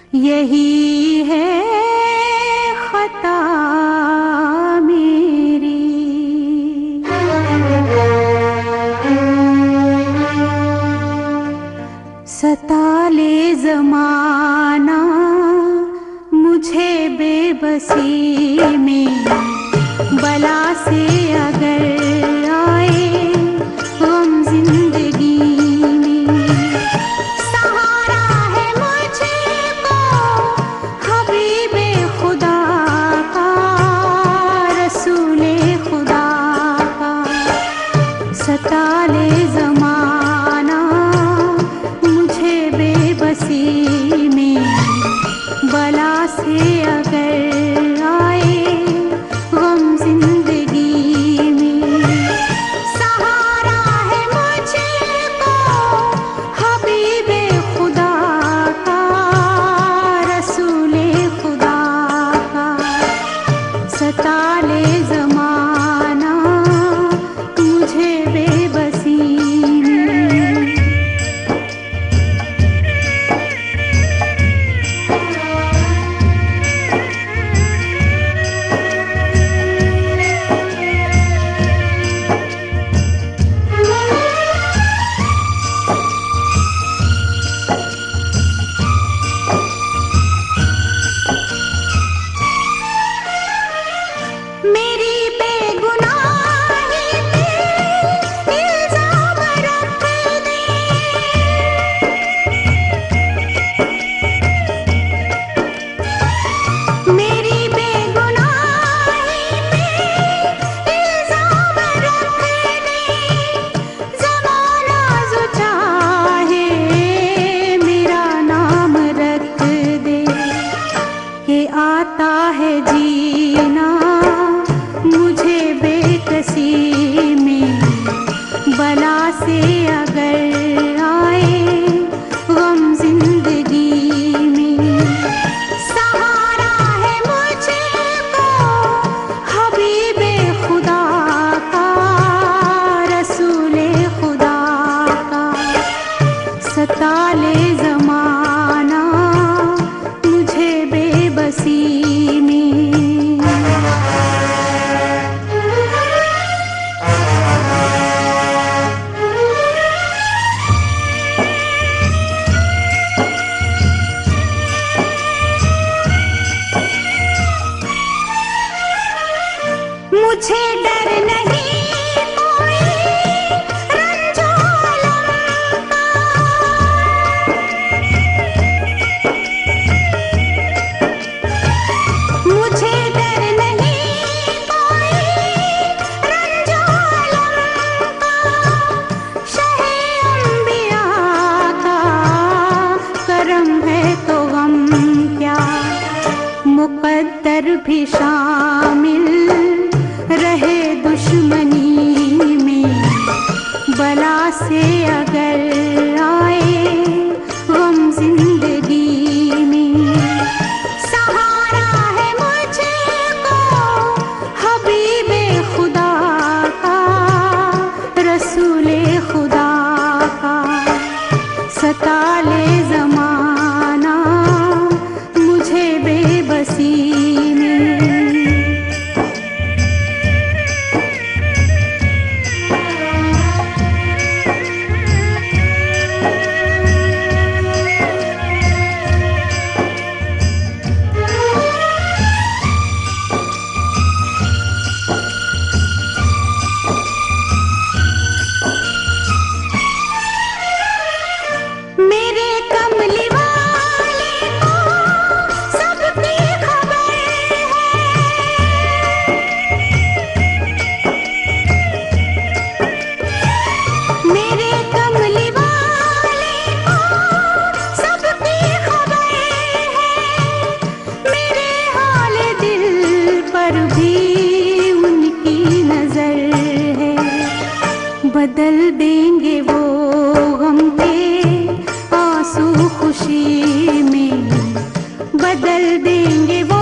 यही है खता मेरी। सता ले ज़माना मुझे बेबसी में, बला से अगर आए गम जिंदगी में। सहारा है मुझको हबीबे खुदा का, रसूले खुदा का। सता ले ज़माना मुझे बेबसी में, बला से अगर आए गम जिंदगी में। सहारा है मुझको हबीबे खुदा का, रसूले खुदा का। सता ले ज़माना मुझे बेबसी में। मेरी बेगुनाही पे इल्ज़ाम रख दे, मेरी बेगुनाही पे इल्ज़ाम रख दे। ज़माना जो चाहे मेरा नाम रख दे, कि आता है जीना मुझे बेकसी में, बला से अगर आए गम जिंदगी में। सहारा है मुझको हबीबे खुदा का, रसूले खुदा का। सता ले ज़माना मुझे बेबसी में। मुझे डर नहीं कोई रंजो अलम का, मुझे डर नहीं कोई रंजो अलम का। शहे अंबिया का करम है तो गम क्या, मुक़द्दर भी शामिल रहे दुश्मनी में, बला से अगर आए गम जिंदगी में। सहारा है मुझको हबीबे खुदा का, रसूले खुदा का। सता ले ज़माना मुझे बेबसी में। मेरे कमली वाले को सबकी खबर है, मेरे कमली वाले को सबकी खबर है। मेरे हाल दिल पर भी उनकी नजर है, बदल देंगे वो गम के आंसू खुशी में, बदल देंगे वो